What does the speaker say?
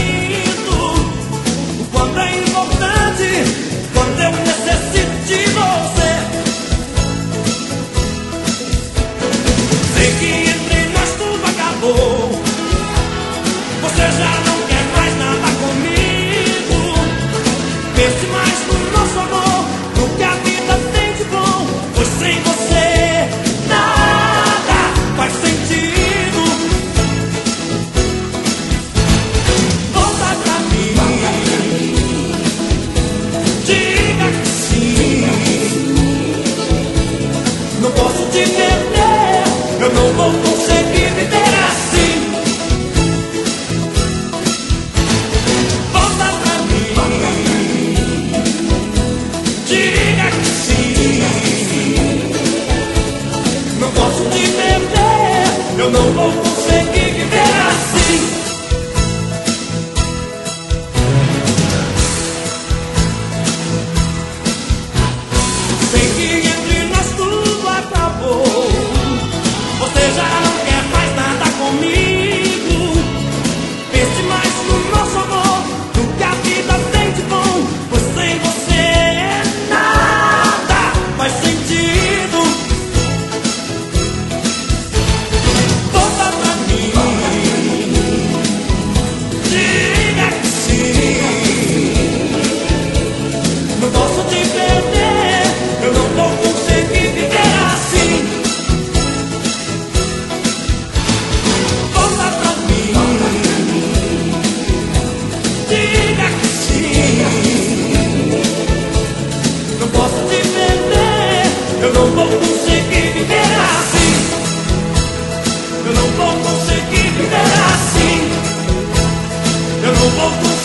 sinto, quando é importante, quando eu necessito de você. Sei que entre nós tudo acabou, você já não quer mais nada comigo. Pense mais no nosso amor, no que a vida tem de bom, pois sem você nada faz sentido. Volta pra mim, diga que sim. Não posso te perder, eu não vou conseguir viver assim. Volta pra mim, diga que sim. Não posso te perder, eu não vou conseguir viver assim. Sei que entre nós tudo acabou, você já não quer mais nada comigo. Pense mais no nosso amor, no que a vida tem de bom, pois sem você nada faz sentido. Volta pra mim, diga que sim. Não posso te perder, eu não vou conseguir viver assim. Volta pra mim, diga que sim. Não posso te perder, eu não vou conseguir viver assim. Eu não vou conseguir viver assim. Eu não vou conseguir.